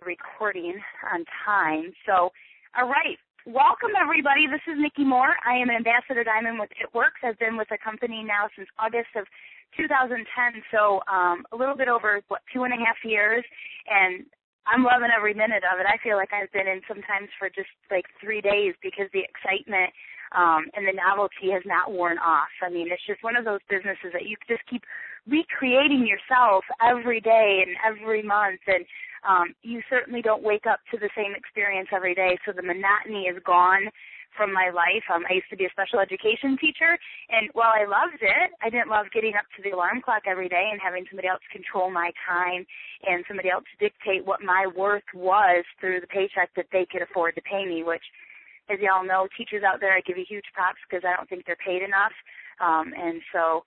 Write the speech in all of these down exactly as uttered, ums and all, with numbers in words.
recording on time. So, all right. Welcome, everybody. This is Nikki Moore. I am an Ambassador Diamond with It Works. I've been with the company now since August of two thousand ten, so um, a little bit over, what, two and a half years, and I'm loving every minute of it. I feel like I've been in sometimes for just like three days because the excitement um, and the novelty has not worn off. I mean, it's just one of those businesses that you just keep recreating yourself every day and every month, and um, you certainly don't wake up to the same experience every day, so the monotony is gone from my life. Um, I used to be a special education teacher, and while I loved it, I didn't love getting up to the alarm clock every day and having somebody else control my time and somebody else dictate what my worth was through the paycheck that they could afford to pay me, which, as you all know, teachers out there, I give you huge props because I don't think they're paid enough. Um, and so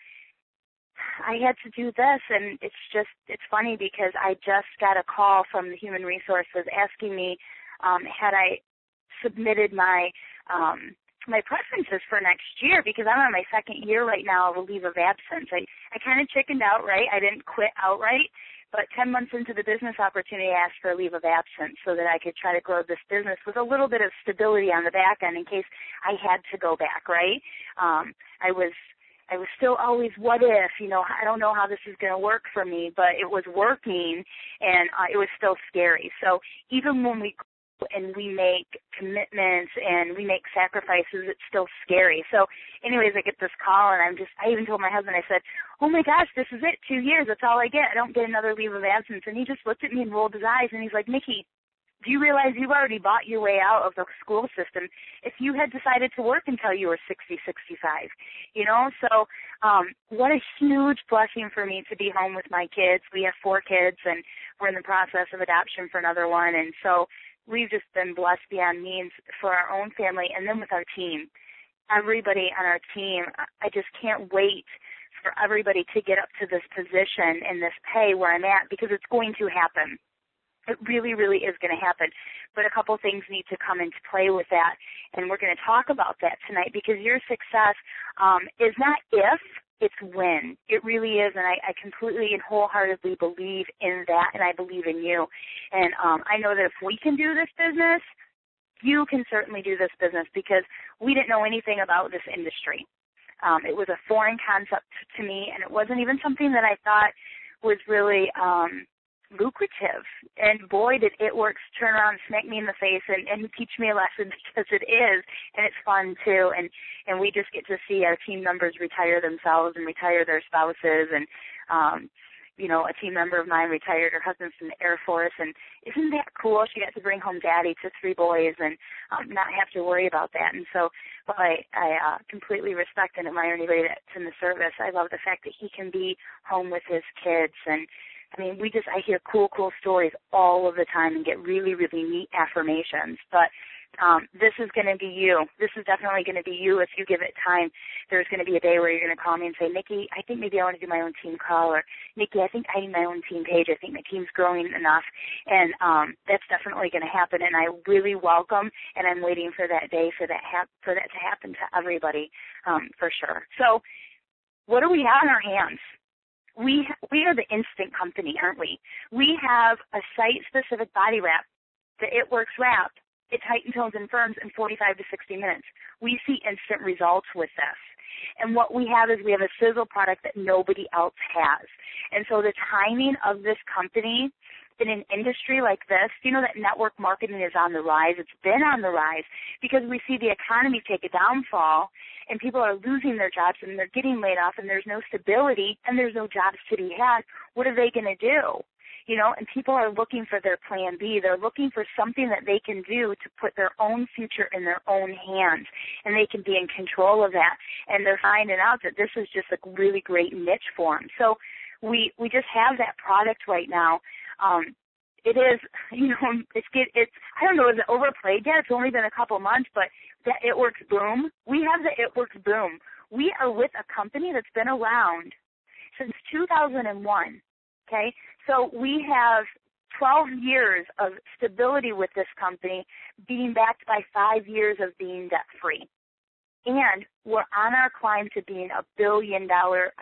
I had to do this, and it's just, it's funny because I just got a call from the Human Resources asking me um, had I submitted my um, my preferences for next year, because I'm on my second year right now of a leave of absence. I, I kind of chickened out, right? I didn't quit outright, but ten months into the business opportunity, I asked for a leave of absence so that I could try to grow this business with a little bit of stability on the back end in case I had to go back, right? Um, I was I was still always, what if, you know, I don't know how this is going to work for me, but it was working, and uh, it was still scary. So even when we and we make commitments and we make sacrifices, it's still scary. So anyways, I get this call, and I'm just, I even told my husband, I said, oh my gosh, this is it, two years, that's all I get. I don't get another leave of absence. And he just looked at me and rolled his eyes, and he's like, Nikki, do you realize you've already bought your way out of the school system if you had decided to work until you were sixty, sixty-five, you know? So um, what a huge blessing for me to be home with my kids. We have four kids, and we're in the process of adoption for another one, and so we've just been blessed beyond means for our own family and then with our team. Everybody on our team, I just can't wait for everybody to get up to this position and this pay where I'm at, because it's going to happen. It really, really is going to happen. But a couple things need to come into play with that, and we're going to talk about that tonight, because your success um, is not if, it's when. It really is, and I, I completely and wholeheartedly believe in that, and I believe in you. And um, I know that if we can do this business, you can certainly do this business, because we didn't know anything about this industry. Um, it was a foreign concept to me, and it wasn't even something that I thought was really um, lucrative. And boy, did It Works turn around and smack me in the face and, and teach me a lesson, because it is, and it's fun too. And, and we just get to see our team members retire themselves and retire their spouses. And, um, you know, a team member of mine retired her husband from the Air Force, and isn't that cool? She got to bring home daddy to three boys and um, not have to worry about that. And so well, I, I uh, completely respect and admire anybody that's in the service. I love the fact that he can be home with his kids. And I mean, we just, I hear cool, cool stories all of the time and get really, really neat affirmations. But um, this is going to be you. This is definitely going to be you if you give it time. There's going to be a day where you're going to call me and say, Nikki, I think maybe I want to do my own team call, or Nikki, I think I need my own team page. I think my team's growing enough. And um, that's definitely going to happen. And I really welcome, and I'm waiting for that day for that, hap- for that to happen to everybody, um, for sure. So what do we have in our hands? We we are the instant company, aren't we? We have a site-specific body wrap, the It Works wrap. It tightens, tones, and firms in forty-five to sixty minutes. We see instant results with this. And what we have is we have a sizzle product that nobody else has. And so the timing of this company in an industry like this, you know that network marketing is on the rise. It's been on the rise because we see the economy take a downfall, and people are losing their jobs, and they're getting laid off, and there's no stability, and there's no jobs to be had. What are they going to do? You know, and people are looking for their plan B. They're looking for something that they can do to put their own future in their own hands, and they can be in control of that. And they're finding out that this is just a really great niche for them. So we we just have that product right now. Um, it is, you know, it's get it's I don't know, is it overplayed yet? It's only been a couple months, but that It Works boom. We have the It Works boom. We are with a company that's been around since two thousand one. Okay, so we have twelve years of stability with this company, being backed by five years of being debt-free. And we're on our climb to being a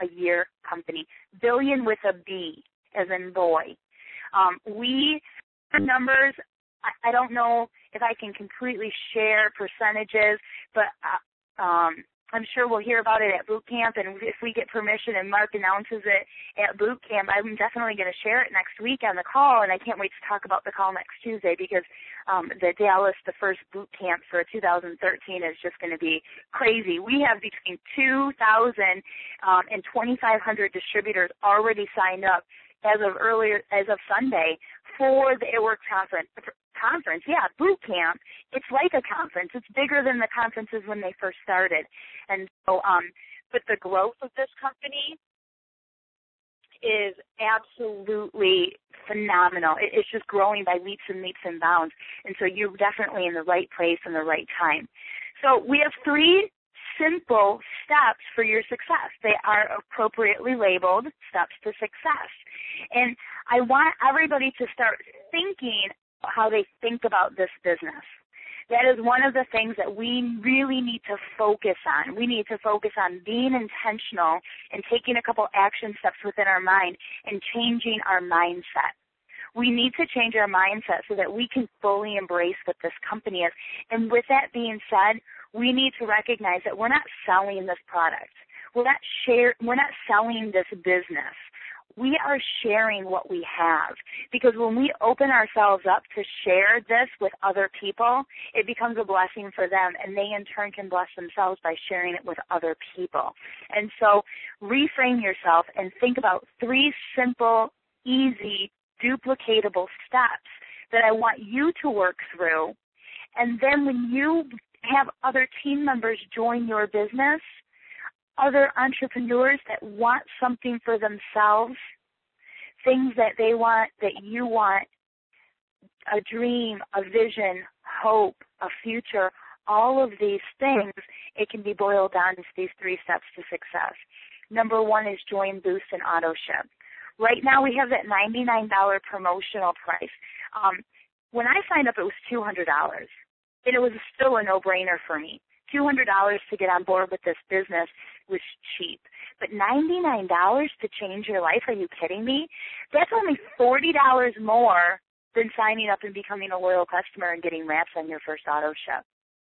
billion-dollar-a-year company, billion with a B, as in boy. Um, we numbers, I, I don't know if I can completely share percentages, but uh, um, I'm sure we'll hear about it at boot camp, and if we get permission and Mark announces it at boot camp, I'm definitely going to share it next week on the call, and I can't wait to talk about the call next Tuesday because um, the Dallas, the first boot camp for two thousand thirteen is just going to be crazy. We have between two thousand um, and twenty-five hundred distributors already signed up as of earlier, as of Sunday for the It Works conference. Conference, yeah, boot camp. It's like a conference. It's bigger than the conferences when they first started. And so, um, but the growth of this company is absolutely phenomenal. It, it's just growing by leaps and leaps and bounds. And so you're definitely in the right place and the right time. So we have three simple steps for your success. They are appropriately labeled steps to success. And I want everybody to start thinking how they think about this business. That is one of the things that we really need to focus on. We need to focus on being intentional and taking a couple action steps within our mind and changing our mindset. We need to change our mindset so that we can fully embrace what this company is. And with that being said, we need to recognize that we're not selling this product. We're not share, we're not selling this business. We are sharing what we have, because when we open ourselves up to share this with other people, it becomes a blessing for them, and they in turn can bless themselves by sharing it with other people. And so reframe yourself and think about three simple, easy, duplicatable steps that I want you to work through. And then when you have other team members join your business, other entrepreneurs that want something for themselves, things that they want, that you want, a dream, a vision, hope, a future, all of these things, it can be boiled down to these three steps to success. Number one is join Boost and auto ship. Right now we have that ninety-nine dollars promotional price. Um, when I signed up, it was two hundred dollars, and it was still a no-brainer for me. two hundred dollars to get on board with this business was cheap. But ninety-nine dollars to change your life, are you kidding me? That's only forty dollars more than signing up and becoming a loyal customer and getting wraps on your first auto ship.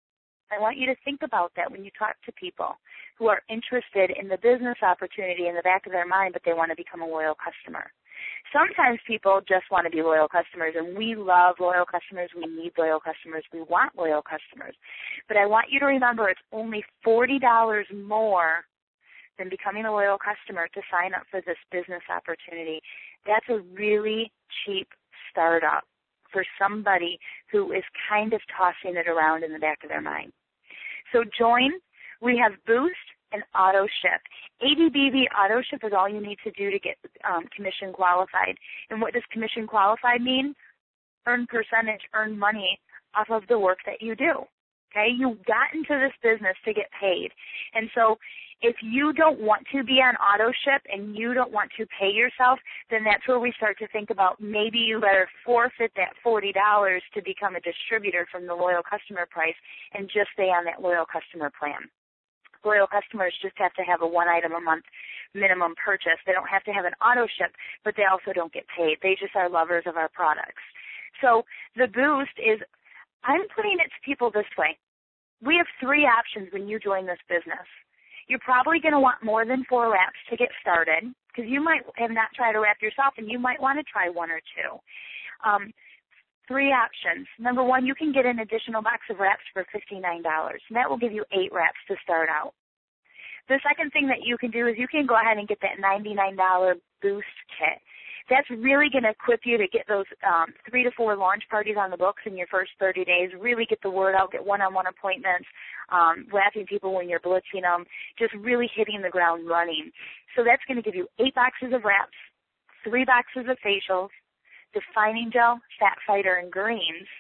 I want you to think about that when you talk to people who are interested in the business opportunity in the back of their mind, but they want to become a loyal customer. Sometimes people just want to be loyal customers, and we love loyal customers. We need loyal customers. We want loyal customers. But I want you to remember it's only forty dollars more than becoming a loyal customer to sign up for this business opportunity. That's a really cheap startup for somebody who is kind of tossing it around in the back of their mind. So join. We have Boost and auto ship. A D B V auto ship is all you need to do to get um, commission qualified. And what does commission qualified mean? Earn percentage, earn money off of the work that you do. Okay, you got into this business to get paid. And so if you don't want to be on auto ship and you don't want to pay yourself, then that's where we start to think about maybe you better forfeit that forty dollars to become a distributor from the loyal customer price and just stay on that loyal customer plan. Loyal customers just have to have a one item a month minimum purchase. They don't have to have an auto ship, but they also don't get paid. They just are lovers of our products. So the Boost is, I'm putting it to people this way. We have three options when you join this business. You're probably going to want more than four wraps to get started, because you might have not tried a wrap yourself, and you might want to try one or two. Um, three options. Number one, you can get an additional box of wraps for fifty-nine dollars, and that will give you eight wraps to start out. The second thing that you can do is you can go ahead and get that ninety-nine dollars Boost kit. That's really going to equip you to get those um, three to four launch parties on the books in your first thirty days, really get the word out, get one-on-one appointments, um, wrapping people when you're blitzing them, just really hitting the ground running. So that's going to give you eight boxes of wraps, three boxes of facials, defining gel, fat fighter, and greens.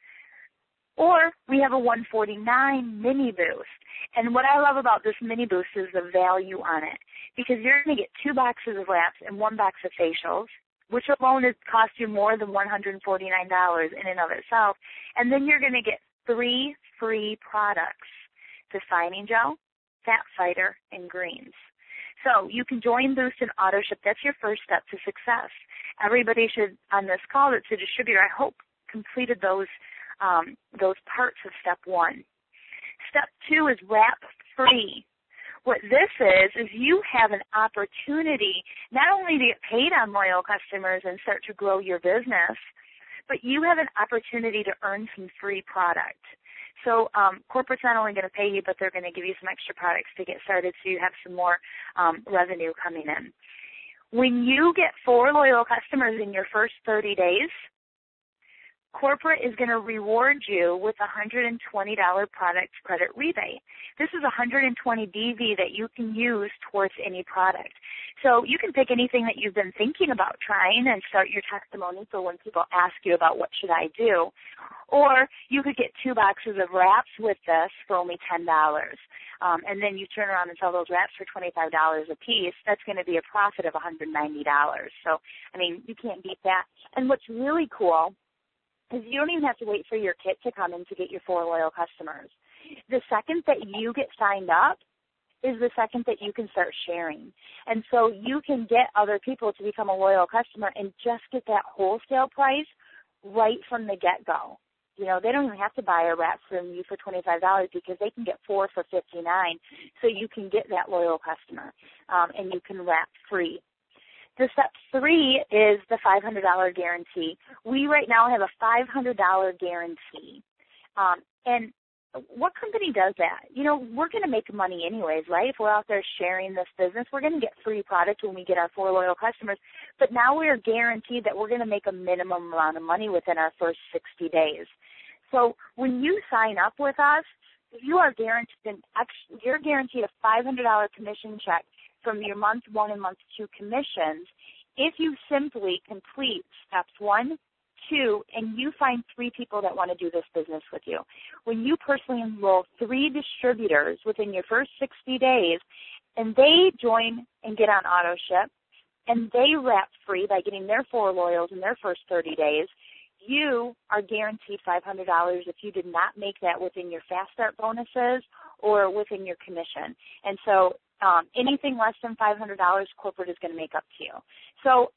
Or we have a one forty-nine mini boost. And what I love about this mini boost is the value on it, because you're going to get two boxes of wraps and one box of facials, which alone is cost you more than one hundred forty-nine dollars in and of itself. And then you're going to get three free products, defining gel, fat fighter, and greens. So you can join Boost and auto ship. That's your first step to success. everybody should, on this call that's a distributor, I hope completed those um, those parts of step one. Step two is wrap free. What this is, is you have an opportunity not only to get paid on loyal customers and start to grow your business, but you have an opportunity to earn some free product. So um, corporate's not only going to pay you, but they're going to give you some extra products to get started so you have some more um, revenue coming in. When you get four loyal customers in your first thirty days, corporate is going to reward you with a one hundred twenty dollars product credit rebate. This is one hundred twenty D V that you can use towards any product. So you can pick anything that you've been thinking about trying and start your testimony for when people ask you about what should I do. Or you could get two boxes of wraps with this for only ten dollars. Um, and then you turn around and sell those wraps for twenty-five dollars a piece. That's going to be a profit of one hundred ninety dollars. So, I mean, you can't beat that. And what's really cool is you don't even have to wait for your kit to come in to get your four loyal customers. The second that you get signed up is the second that you can start sharing. And so you can get other people to become a loyal customer and just get that wholesale price right from the get-go. You know, they don't even have to buy a wrap from you for twenty-five dollars because they can get four for fifty-nine dollars. So you can get that loyal customer, um, and you can wrap free. The step three is the five hundred dollars guarantee. We right now have a five hundred dollars guarantee. Um, and what company does that? You know, we're going to make money anyways, right? If we're out there sharing this business, we're going to get free product when we get our four loyal customers. But now we're guaranteed that we're going to make a minimum amount of money within our first sixty days. So when you sign up with us, you are guaranteed, you're guaranteed a five hundred dollars commission check from your month one and month two commissions if you simply complete steps one, two, and you find three people that want to do this business with you. When you personally enroll three distributors within your first sixty days, and they join and get on auto ship, and they wrap free by getting their four loyals in their first thirty days, you are guaranteed five hundred dollars if you did not make that within your Fast Start bonuses or within your commission. And so um, anything less than five hundred dollars, corporate is going to make up to you. So,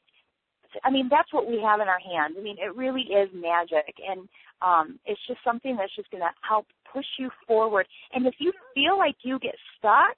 I mean, that's what we have in our hands. I mean, it really is magic, and um, it's just something that's just going to help push you forward. And if you feel like you get stuck,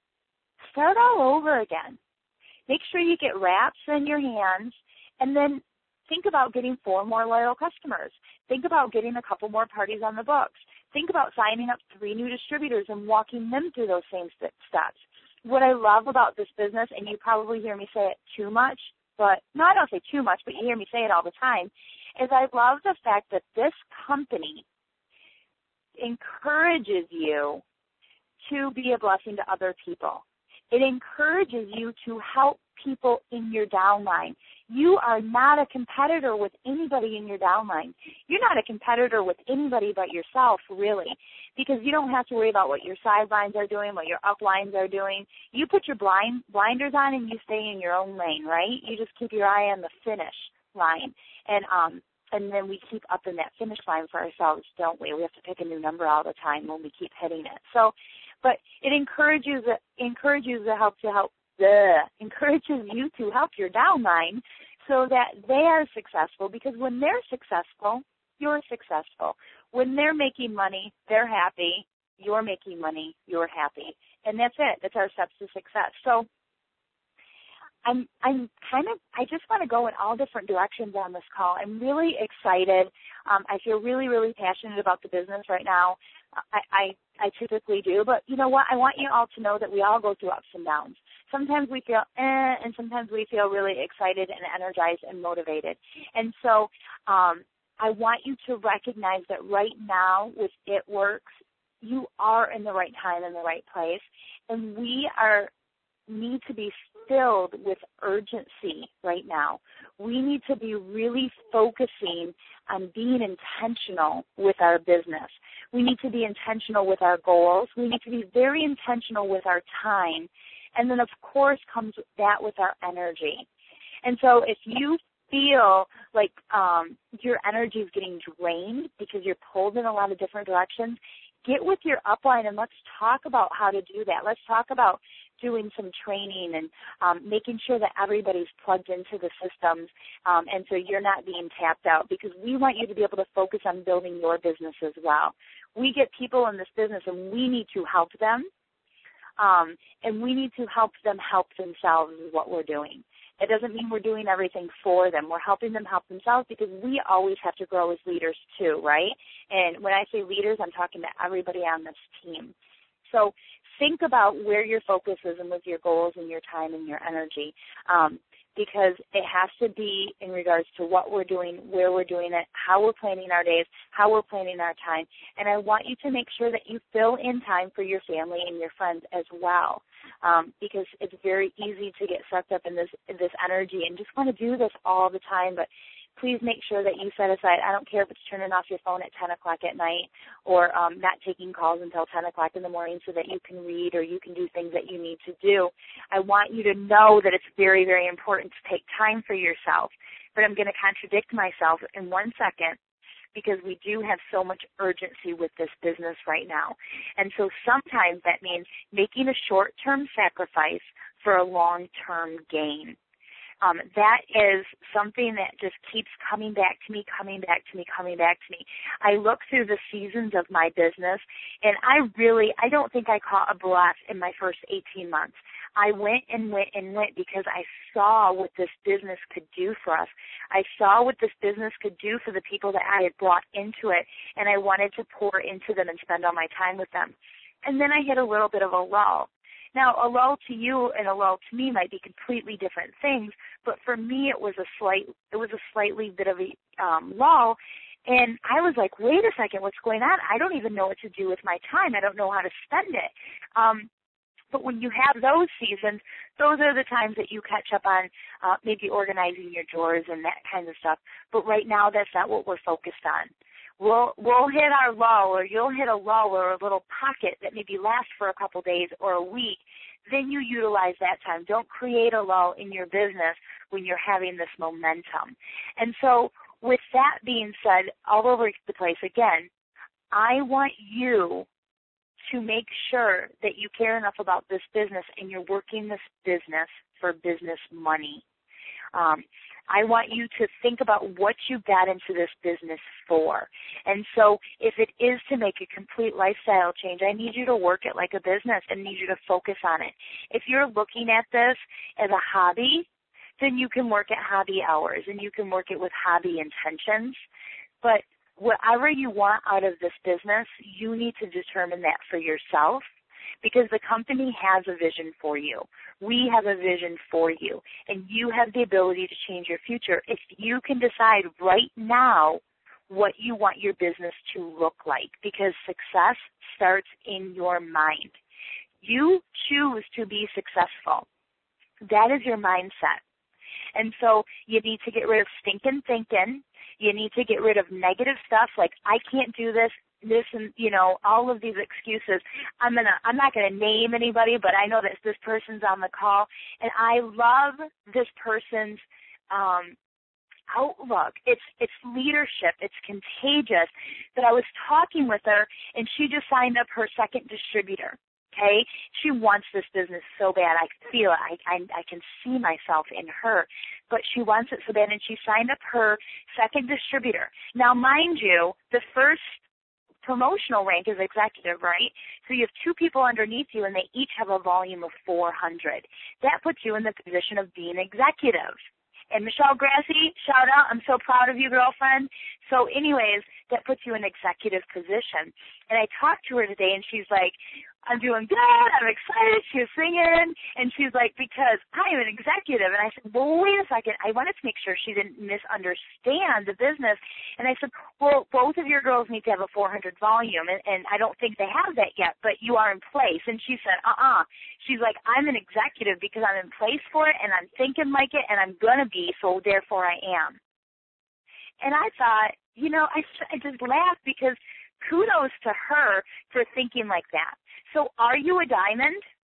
start all over again. Make sure you get wraps in your hands, and then think about getting four more loyal customers. Think about getting a couple more parties on the books. Think about signing up three new distributors and walking them through those same steps. What I love about this business, and you probably hear me say it too much, but no, I don't say too much, but you hear me say it all the time, is I love the fact that this company encourages you to be a blessing to other people. It encourages you to help people in your downline. You are not a competitor with anybody in your downline. You're not a competitor with anybody but yourself, really, because you don't have to worry about what your sidelines are doing, what your uplines are doing. You put your blind blinders on and you stay in your own lane, right? You just keep your eye on the finish line, and um, and then we keep up in that finish line for ourselves, don't we? We have to pick a new number all the time when we keep hitting it. So, but it encourages encourages the help to help. The encourages you to help your downline so that they are successful, because when they're successful, you're successful. When they're making money, they're happy. You're making money, you're happy. And that's it. That's our steps to success. So I'm I'm kind of, I just want to go in all different directions on this call. I'm really excited. Um, I feel really, really passionate about the business right now. I, I, I typically do. But you know what? I want you all to know that we all go through ups and downs. Sometimes we feel eh, and sometimes we feel really excited and energized and motivated. And so um, I want you to recognize that right now with It Works, you are in the right time and the right place. And we are need to be filled with urgency right now. We need to be really focusing on being intentional with our business. We need to be intentional with our goals. We need to be very intentional with our time. And then, of course, comes that with our energy. And so if you feel like um, your energy is getting drained because you're pulled in a lot of different directions, get with your upline and let's talk about how to do that. Let's talk about doing some training and um, making sure that everybody's plugged into the systems, um, and so you're not being tapped out, because we want you to be able to focus on building your business as well. We get people in this business, and we need to help them, um, and we need to help them help themselves is what we're doing. It doesn't mean we're doing everything for them. We're helping them help themselves, because we always have to grow as leaders too, right? And when I say leaders, I'm talking to everybody on this team. So think about where your focus is and with your goals and your time and your energy, um, because it has to be in regards to what we're doing, where we're doing it, how we're planning our days, how we're planning our time. And I want you to make sure that you fill in time for your family and your friends as well, um, because it's very easy to get sucked up in this in this energy and just want to do this all the time. But please make sure that you set aside, I don't care if it's turning off your phone at ten o'clock at night or um, not taking calls until ten o'clock in the morning so that you can read or you can do things that you need to do. I want you to know that it's very, very important to take time for yourself. But I'm going to contradict myself in one second, because we do have so much urgency with this business right now. And so sometimes that means making a short-term sacrifice for a long-term gain. Um, that is something that just keeps coming back to me, coming back to me, coming back to me. I look through the seasons of my business, and I really, I don't think I caught a breath in my first eighteen months. I went and went and went because I saw what this business could do for us. I saw what this business could do for the people that I had brought into it, and I wanted to pour into them and spend all my time with them. And then I hit a little bit of a lull. Now, a lull to you and a lull to me might be completely different things, but for me it was a slight, it was a slightly bit of a um, lull, and I was like, wait a second, what's going on? I don't even know what to do with my time. I don't know how to spend it. Um, but when you have those seasons, those are the times that you catch up on uh, maybe organizing your drawers and that kind of stuff. But right now, that's not what we're focused on. We'll, we'll hit our lull, or you'll hit a lull or a little pocket that maybe lasts for a couple days or a week. Then you utilize that time. Don't create a lull in your business when you're having this momentum. And so with that being said, all over the place, again, I want you to make sure that you care enough about this business and you're working this business for business money. Um, I want you to think about what you got into this business for. And so if it is to make a complete lifestyle change, I need you to work it like a business and need you to focus on it. If you're looking at this as a hobby, then you can work at hobby hours and you can work it with hobby intentions. But whatever you want out of this business, you need to determine that for yourself, because the company has a vision for you. We have a vision for you, and you have the ability to change your future if you can decide right now what you want your business to look like, because success starts in your mind. You choose to be successful. That is your mindset. And so you need to get rid of stinking thinking. You need to get rid of negative stuff like, I can't do this, this, and, you know, all of these excuses. I'm gonna, I'm not going to name anybody, but I know that this person's on the call, and I love this person's um, outlook. It's, it's leadership. It's contagious. But I was talking with her, and she just signed up her second distributor. Okay, she wants this business so bad. I can feel it. I, I I can see myself in her, but she wants it so bad, and she signed up her second distributor. Now, mind you, the first promotional rank is executive, right? So you have two people underneath you, and they each have a volume of four hundred. That puts you in the position of being executive. And Michelle Grassi, shout out. I'm so proud of you, girlfriend. So anyways, that puts you in executive position. And I talked to her today, and she's like, I'm doing good, I'm excited, she was singing, and she's like, because I am an executive. And I said, well, wait a second, I wanted to make sure she didn't misunderstand the business. And I said, well, both of your girls need to have a four hundred volume, and, and I don't think they have that yet, but you are in place. And she said, uh-uh. She's like, I'm an executive because I'm in place for it, and I'm thinking like it, and I'm going to be, so therefore I am. And I thought, you know, I, I just laughed because kudos to her for thinking like that. So are you a diamond?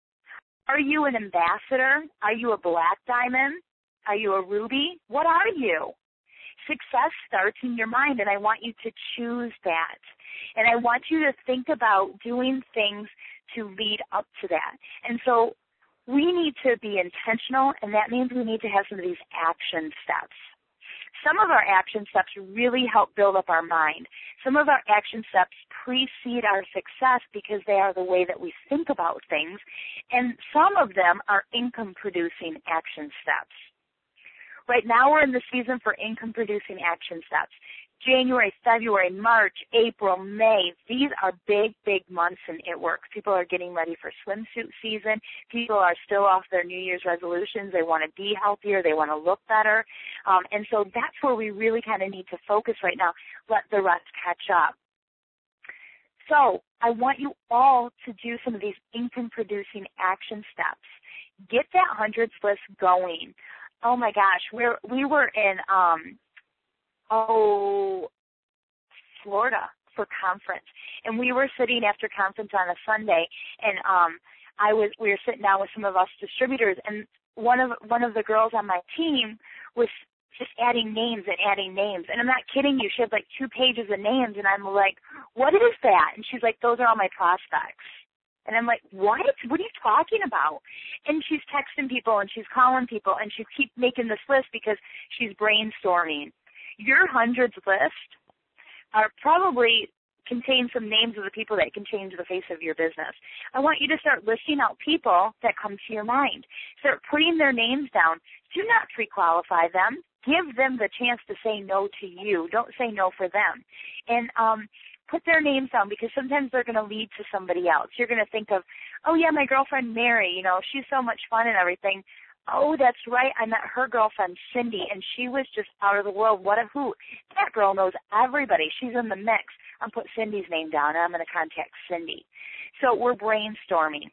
Are you an ambassador? Are you a black diamond? Are you a ruby? What are you? Success starts in your mind, and I want you to choose that. And I want you to think about doing things to lead up to that. And so we need to be intentional, and that means we need to have some of these action steps. Some of our action steps really help build up our mind. Some of our action steps precede our success because they are the way that we think about things, and some of them are income-producing action steps. Right now we're in the season for income-producing action steps. January, February, March, April, May, these are big, big months in It Works. People are getting ready for swimsuit season. People are still off their New Year's resolutions. They want to be healthier. They want to look better. Um, and so that's where we really kind of need to focus right now. Let the rest catch up. So I want you all to do some of these income-producing action steps. Get that hundreds list going. Oh, my gosh. We're, we were in um, – Oh, Florida for conference, and we were sitting after conference on a Sunday, and um, I was we were sitting down with some of us distributors, and one of one of the girls on my team was just adding names and adding names, and I'm not kidding you. She had like two pages of names, and I'm like, "What is that?" And she's like, "Those are all my prospects." And I'm like, "What? What are you talking about?" And she's texting people, and she's calling people, and she keeps making this list because she's brainstorming. Your hundreds list are probably contain some names of the people that can change the face of your business. I want you to start listing out people that come to your mind. Start putting their names down. Do not pre-qualify them. Give them the chance to say no to you. Don't say no for them. And um, put their names down because sometimes they're going to lead to somebody else. You're going to think of, oh, yeah, my girlfriend Mary, you know, she's so much fun and everything. Oh, that's right. I met her girlfriend, Cindy, and she was just out of the world. What a hoot. That girl knows everybody. She's in the mix. I'm put Cindy's name down, and I'm going to contact Cindy. So we're brainstorming.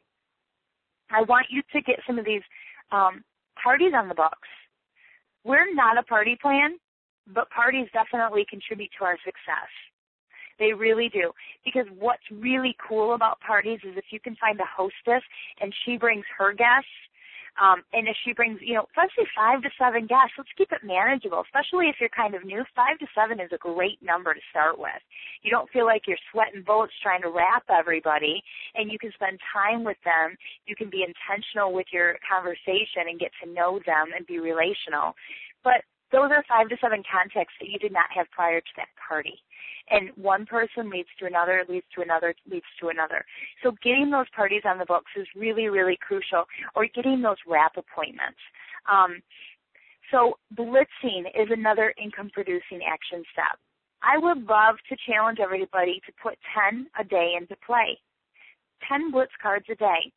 I want you to get some of these um, parties on the books. We're not a party plan, but parties definitely contribute to our success. They really do. Because what's really cool about parties is if you can find a hostess and she brings her guests, Um, and if she brings, you know, let's say five to seven guests, let's keep it manageable, especially if you're kind of new. Five to seven is a great number to start with. You don't feel like you're sweating bullets trying to wrap everybody, and you can spend time with them. You can be intentional with your conversation and get to know them and be relational. But those are five to seven contacts that you did not have prior to that party. And one person leads to another, leads to another, leads to another. So getting those parties on the books is really, really crucial, or getting those wrap appointments. Um, so blitzing is another income-producing action step. I would love to challenge everybody to put ten a day into play, ten blitz cards a day.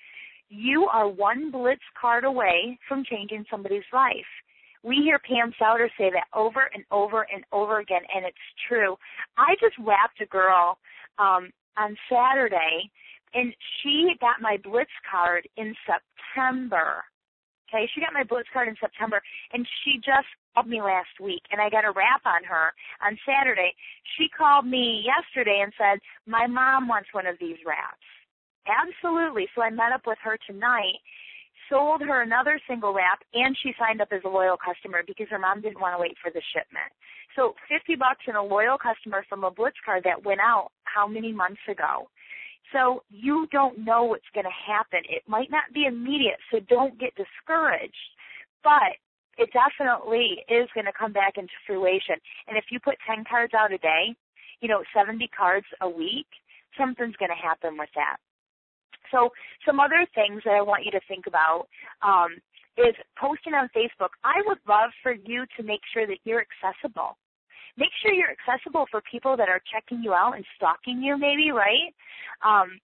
You are one blitz card away from changing somebody's life. We hear Pam Souter say that over and over and over again, and it's true. I just wrapped a girl um, on Saturday, and she got my Blitz card in September. Okay, she got my Blitz card in September, and she just called me last week, and I got a wrap on her on Saturday. She called me yesterday and said, my mom wants one of these wraps. Absolutely. So I met up with her tonight, sold her another single wrap, and she signed up as a loyal customer because her mom didn't want to wait for the shipment. So fifty bucks and a loyal customer from a Blitz card that went out how many months ago? So you don't know what's going to happen. It might not be immediate, so don't get discouraged. But it definitely is going to come back into fruition. And if you put ten cards out a day, you know, seventy cards a week, something's going to happen with that. So some other things that I want you to think about um, is posting on Facebook. I would love for you to make sure that you're accessible. Make sure you're accessible for people that are checking you out and stalking you maybe, right? Um,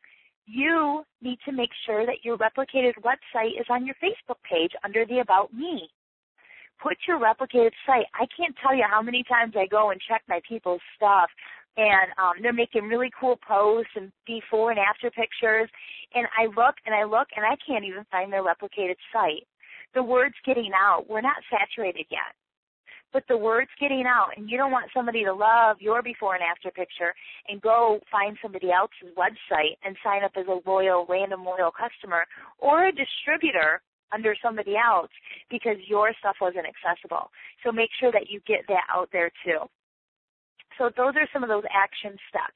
you need to make sure that your replicated website is on your Facebook page under the About Me. Put your replicated site. I can't tell you how many times I go and check my people's stuff, and um, they're making really cool posts and before and after pictures, and I look and I look and I can't even find their replicated site. The word's getting out. We're not saturated yet, but the word's getting out, and you don't want somebody to love your before and after picture and go find somebody else's website and sign up as a loyal, random loyal customer or a distributor under somebody else because your stuff wasn't accessible. So make sure that you get that out there too. So those are some of those action steps.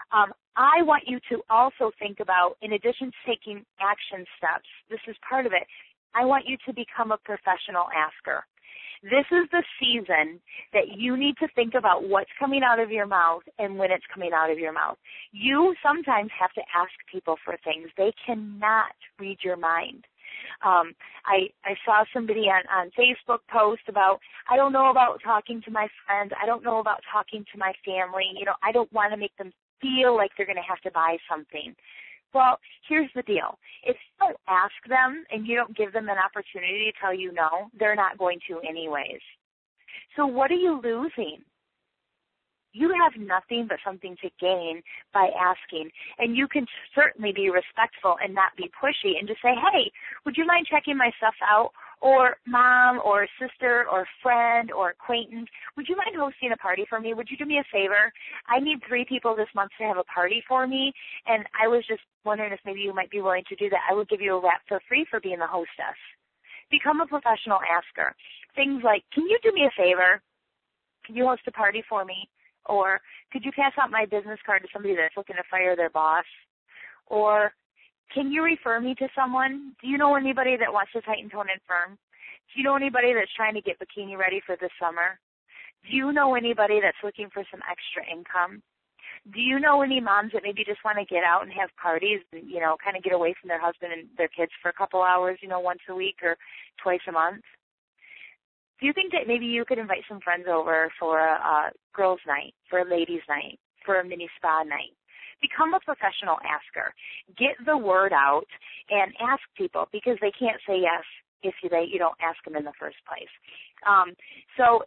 Um, I want you to also think about, in addition to taking action steps, this is part of it, I want you to become a professional asker. This is the season that you need to think about what's coming out of your mouth and when it's coming out of your mouth. You sometimes have to ask people for things. They cannot read your mind. Um, I, I saw somebody on, on Facebook post about, I don't know about talking to my friends. I don't know about talking to my family. You know, I don't want to make them feel like they're going to have to buy something. Well, here's the deal. If you don't ask them and you don't give them an opportunity to tell you no, they're not going to anyways. So what are you losing? You have nothing but something to gain by asking. And you can certainly be respectful and not be pushy and just say, hey, would you mind checking my stuff out? Or mom or sister or friend or acquaintance, would you mind hosting a party for me? Would you do me a favor? I need three people this month to have a party for me, and I was just wondering if maybe you might be willing to do that. I would give you a wrap for free for being the hostess. Become a professional asker. Things like, can you do me a favor? Can you host a party for me? Or could you pass out my business card to somebody that's looking to fire their boss? Or can you refer me to someone? Do you know anybody that wants to tighten, tone, and firm? Do you know anybody that's trying to get bikini ready for this summer? Do you know anybody that's looking for some extra income? Do you know any moms that maybe just want to get out and have parties and, you know, kind of get away from their husband and their kids for a couple hours, you know, once a week or twice a month? Do you think that maybe you could invite some friends over for a, a girls' night, for a ladies' night, for a mini spa night? Become a professional asker. Get the word out and ask people, because they can't say yes if you, they, you don't ask them in the first place. Um, so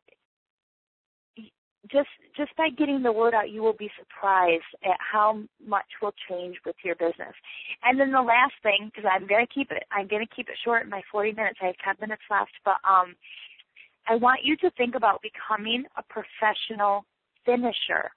just just by getting the word out, you will be surprised at how much will change with your business. And then the last thing, because I'm going to keep it, I'm going to keep it short in my forty minutes. I have ten minutes left, but um, I want you to think about becoming a professional finisher.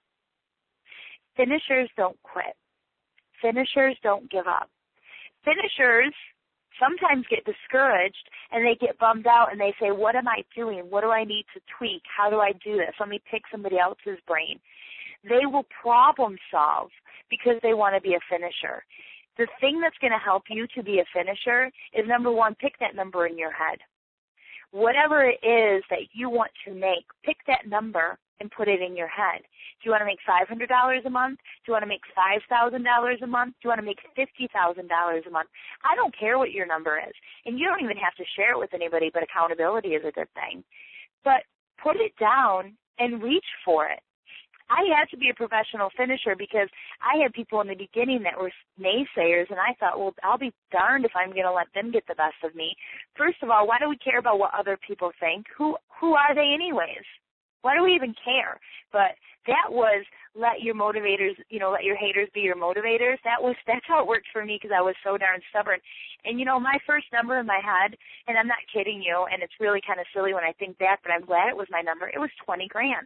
Finishers don't quit. Finishers don't give up. Finishers sometimes get discouraged and they get bummed out and they say, what am I doing? What do I need to tweak? How do I do this? Let me pick somebody else's brain. They will problem solve because they want to be a finisher. The thing that's going to help you to be a finisher is, number one, pick that number in your head. Whatever it is that you want to make, pick that number and put it in your head. Do you want to make five hundred dollars a month? Do you want to make five thousand dollars a month? Do you want to make fifty thousand dollars a month? I don't care what your number is. And you don't even have to share it with anybody, but accountability is a good thing. But put it down and reach for it. I had to be a professional finisher because I had people in the beginning that were naysayers, and I thought, well, I'll be darned if I'm going to let them get the best of me. First of all, why do we care about what other people think? Who who are they anyways? Why do we even care? But that was let your motivators, you know, let your haters be your motivators. That was, that's how it worked for me because I was so darn stubborn. And, you know, my first number in my head, and I'm not kidding you, and it's really kind of silly when I think back, but I'm glad it was my number, it was twenty grand.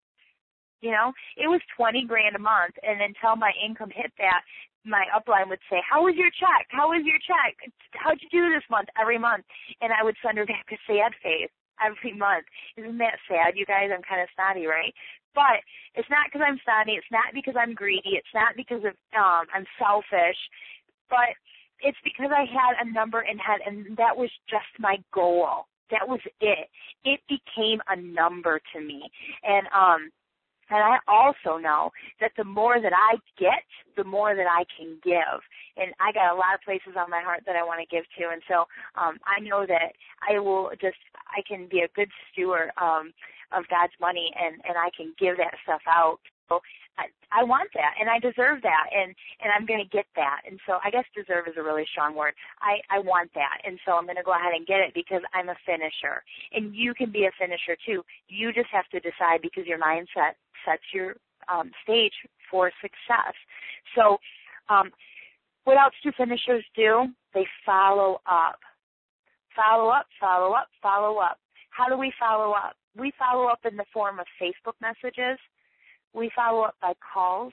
You know, it was twenty grand a month, and until my income hit that, my upline would say, how was your check? How was your check? How'd you do this month? Every month. And I would send her back a sad face every month. Isn't that sad, you guys? I'm kind of snotty, right? But it's not because I'm snotty. It's not because I'm greedy. It's not because of um, I'm selfish. But it's because I had a number in head, and that was just my goal. That was it. It became a number to me. And um, and I also know that the more that I get, the more that I can give. And I got a lot of places on my heart that I want to give to. And so um, I know that I will just, I can be a good steward um, of God's money, and, and I can give that stuff out. So I, I want that, and I deserve that, and, and I'm going to get that. And so I guess deserve is a really strong word. I, I want that, and so I'm going to go ahead and get it because I'm a finisher. And you can be a finisher too. You just have to decide, because your mindset sets your um, stage for success. So um, what else do finishers do? They follow up. Follow up, follow up, follow up. How do we follow up? We follow up in the form of Facebook messages. We follow up by calls.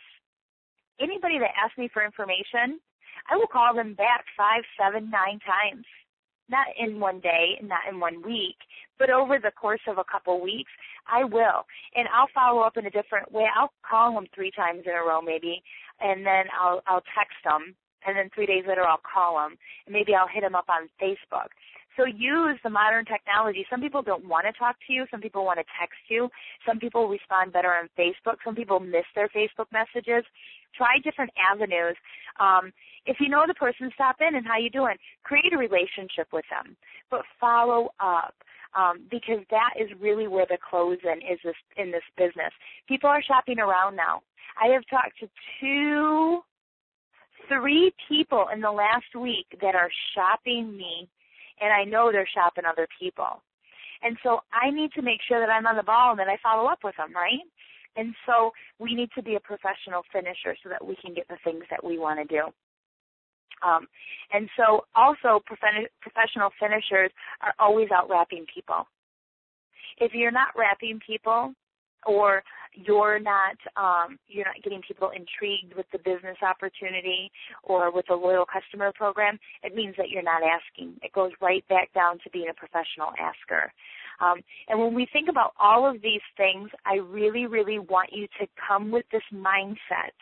Anybody that asks me for information, I will call them back five, seven, nine times. not in one day, not in one week, but over the course of a couple weeks, I will. And I'll follow up in a different way. I'll call them three times in a row maybe, and then I'll, I'll text them, and then three days later I'll call them, and maybe I'll hit them up on Facebook. So use the modern technology. Some people don't want to talk to you. Some people want to text you. Some people respond better on Facebook. Some people miss their Facebook messages. Try different avenues. Um, if you know the person, stop in and how you doing. Create a relationship with them, but follow up. Um, because that is really where the close-in is this, in this business. People are shopping around now. I have talked to two, three people in the last week that are shopping me, and I know they're shopping other people. And so I need to make sure that I'm on the ball and that I follow up with them, right? And so we need to be a professional finisher so that we can get the things that we want to do. Um, and so also prof- professional finishers are always out wrapping people. If you're not wrapping people, or you're not um, you're not getting people intrigued with the business opportunity or with the loyal customer program, it means that you're not asking. It goes right back down to being a professional asker. Um, and when we think about all of these things, I really, really want you to come with this mindset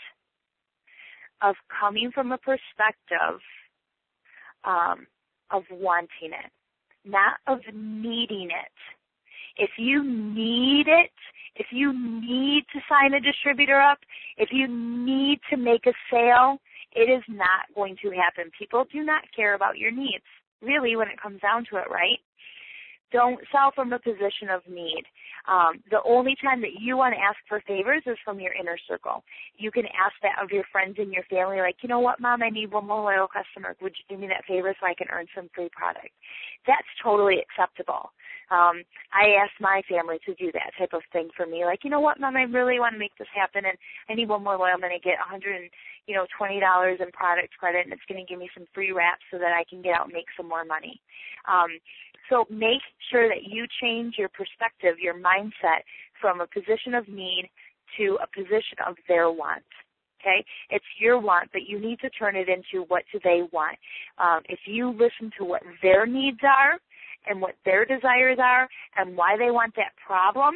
of coming from a perspective um, of wanting it, not of needing it. If you need it, if you need to sign a distributor up, if you need to make a sale, it is not going to happen. People do not care about your needs, really, when it comes down to it, right? Don't sell from a position of need. Um, the only time that you want to ask for favors is from your inner circle. You can ask that of your friends and your family, like, you know what, Mom, I need one more loyal customer. Would you do me that favor so I can earn some free product? That's totally acceptable. Um, I asked my family to do that type of thing for me, like, you know what, Mom, I really want to make this happen, and I need one more loyal. I'm going to get one hundred twenty dollars in product credit, and it's going to give me some free wraps so that I can get out and make some more money. Um, So make sure that you change your perspective, your mindset from a position of need to a position of their want. Okay? It's your want, but you need to turn it into what do they want. Um, if you listen to what their needs are and what their desires are and why they want that problem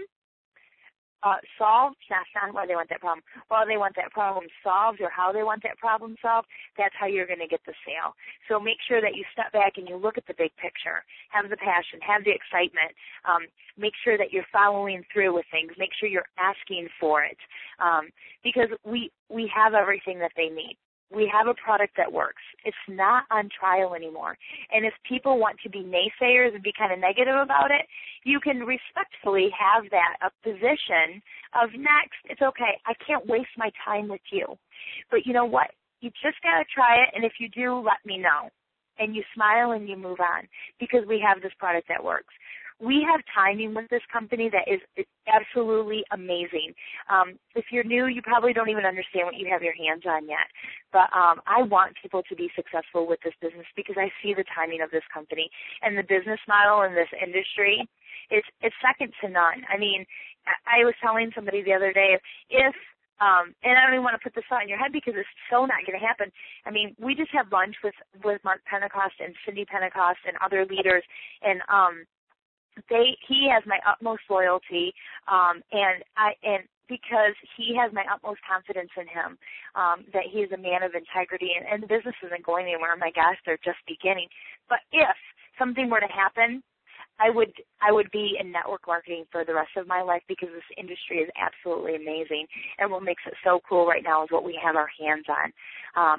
uh, solved, that's not why they want that problem, why they want that problem solved or how they want that problem solved, that's how you're going to get the sale. So make sure that you step back and you look at the big picture. Have the passion, have the excitement. Um, make sure that you're following through with things. Make sure you're asking for it um, because we, we have everything that they need. We have a product that works. It's not on trial anymore. And if people want to be naysayers and be kind of negative about it, you can respectfully have that a position of next, it's okay, I can't waste my time with you. But you know what? You just got to try it, and if you do, let me know. And you smile and you move on because we have this product that works. We have timing with this company that is absolutely amazing. Um, if you're new, you probably don't even understand what you have your hands on yet. But um, I want people to be successful with this business because I see the timing of this company. And the business model in this industry is it's second to none. I mean, I was telling somebody the other day, if Um, and I don't even want to put this on your head because it's so not going to happen. I mean, we just had lunch with, with Mark Pentecost and Cindy Pentecost and other leaders, and um, they he has my utmost loyalty, um, and I and because he has my utmost confidence in him, um, that he is a man of integrity, and, and the business isn't going anywhere. My gosh, they're just beginning. But if something were to happen, I would I would be in network marketing for the rest of my life because this industry is absolutely amazing. And what makes it so cool right now is what we have our hands on. Um,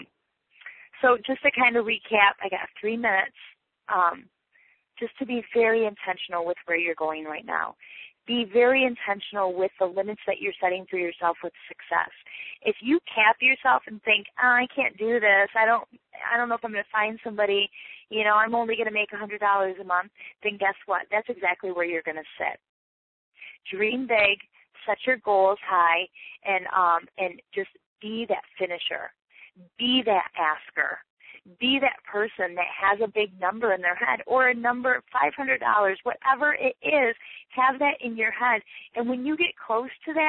so just to kind of recap, I got three minutes um, just to be very intentional with where you're going right now. Be very intentional with the limits that you're setting for yourself with success. If you cap yourself and think, oh, I can't do this, I don't I don't know if I'm going to find somebody, you know, I'm only going to make one hundred dollars a month, then guess what? That's exactly where you're going to sit. Dream big, set your goals high, and um, and just be that finisher. Be that asker. Be that person that has a big number in their head or a number, five hundred dollars, whatever it is, have that in your head. And when you get close to that,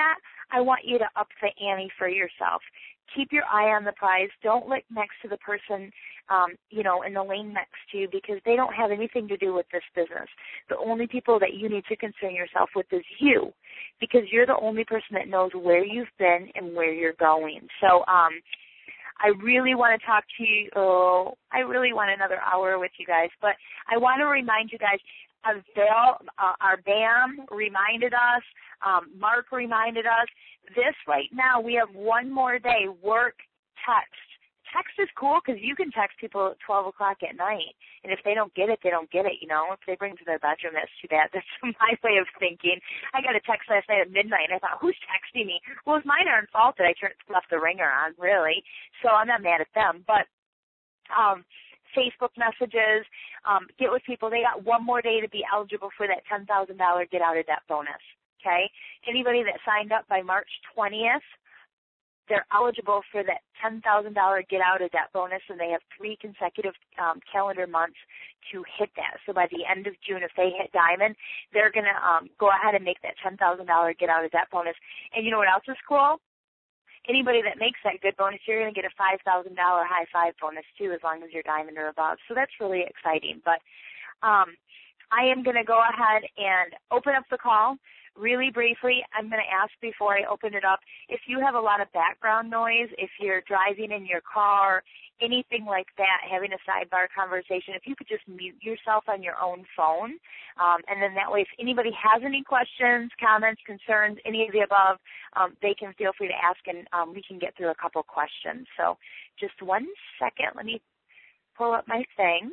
I want you to up the ante for yourself. Keep your eye on the prize. Don't look next to the person, um, you know, in the lane next to you, because they don't have anything to do with this business. The only people that you need to concern yourself with is you, because you're the only person that knows where you've been and where you're going. So um, I really want to talk to you. Oh, I really want another hour with you guys, but I want to remind you guys, Avail, uh, our B A M reminded us, um, Mark reminded us, this right now, we have one more day, work, text. Text is cool because you can text people at twelve o'clock at night, and if they don't get it, they don't get it, you know. If they bring it to their bedroom, that's too bad. That's my way of thinking. I got a text last night at midnight, and I thought, who's texting me? Well, it's mine aren't fault that I turned, left the ringer on, really, so I'm not mad at them, but um, Facebook messages, um, get with people. They got one more day to be eligible for that ten thousand dollars get-out-of-debt bonus, okay? Anybody that signed up by March twentieth, they're eligible for that ten thousand dollars get-out-of-debt bonus, and they have three consecutive um, calendar months to hit that. So by the end of June, if they hit Diamond, they're going to um, go ahead and make that ten thousand dollars get-out-of-debt bonus. And you know what else is cool? Anybody that makes that good bonus, you're going to get a five thousand dollars high five bonus, too, as long as you're Diamond or above. So that's really exciting. But um, I am going to go ahead and open up the call. Really briefly, I'm going to ask before I open it up, if you have a lot of background noise, if you're driving in your car, anything like that, having a sidebar conversation, if you could just mute yourself on your own phone, um, and then that way if anybody has any questions, comments, concerns, any of the above, um, they can feel free to ask, and um, we can get through a couple questions. So just one second. Let me pull up my thing.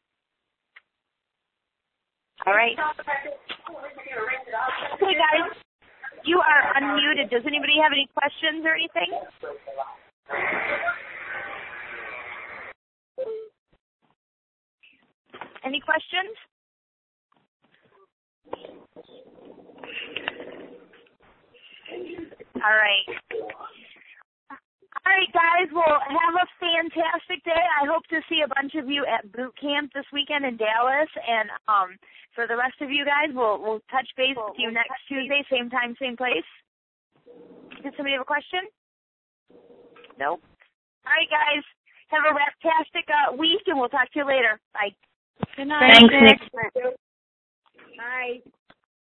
All right. Okay, guys, you are unmuted. Does anybody have any questions or anything? Any questions? All right. All right, guys, well, have a fantastic day. I hope to see a bunch of you at boot camp this weekend in Dallas. And um, for the rest of you guys, we'll we'll touch base with you next Tuesday, same time, same place. Did somebody have a question? No? All right, guys, have a fantastic uh, week, and we'll talk to you later. Bye. Good night. Thanks, Nick. Bye.